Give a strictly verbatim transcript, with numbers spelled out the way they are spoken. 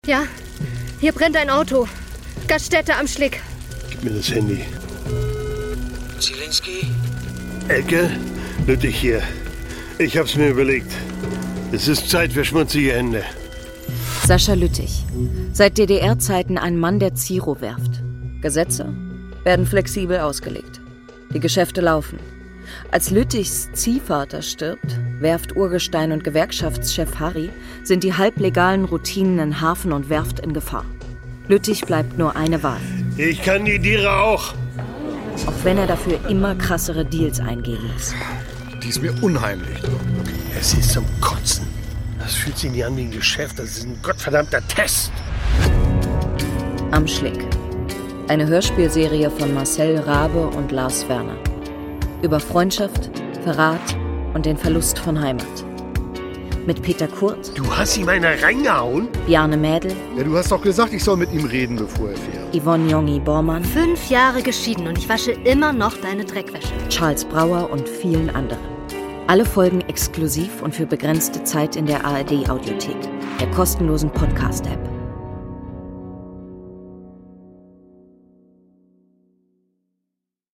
Ja, hier brennt ein Auto. Gaststätte am Schlick. Gib mir das Handy. Zielinski? Elke, Lüttich hier. Ich hab's mir überlegt. Es ist Zeit für schmutzige Hände. Sascha Lüttich. Seit D D R-Zeiten ein Mann der Ziro-Werft. Gesetze werden flexibel ausgelegt. Die Geschäfte laufen. Als Lüttichs Ziehvater stirbt, Werft-Urgestein und Gewerkschaftschef Harry, sind die halblegalen Routinen in Hafen und Werft in Gefahr. Lüttich bleibt nur eine Wahl. Ich kandidiere auch. Auch wenn er dafür immer krassere Deals eingehen muss. Die ist mir unheimlich. Es ist zum Kotzen. Das fühlt sich nicht an wie ein Geschäft. Das ist ein gottverdammter Test. Am Schlick. Eine Hörspielserie von Marcel Rabe und Lars Werner. Über Freundschaft, Verrat und den Verlust von Heimat. Mit Peter Kurt. Du hast ihm eine reingehauen? Bjarne Mädel. Ja, du hast doch gesagt, ich soll mit ihm reden, bevor er fährt. Yvonne Jongi-Bormann. Fünf Jahre geschieden und ich wasche immer noch deine Dreckwäsche. Charles Brauer und vielen anderen. Alle Folgen exklusiv und für begrenzte Zeit in der A R D-Audiothek, der kostenlosen Podcast-App.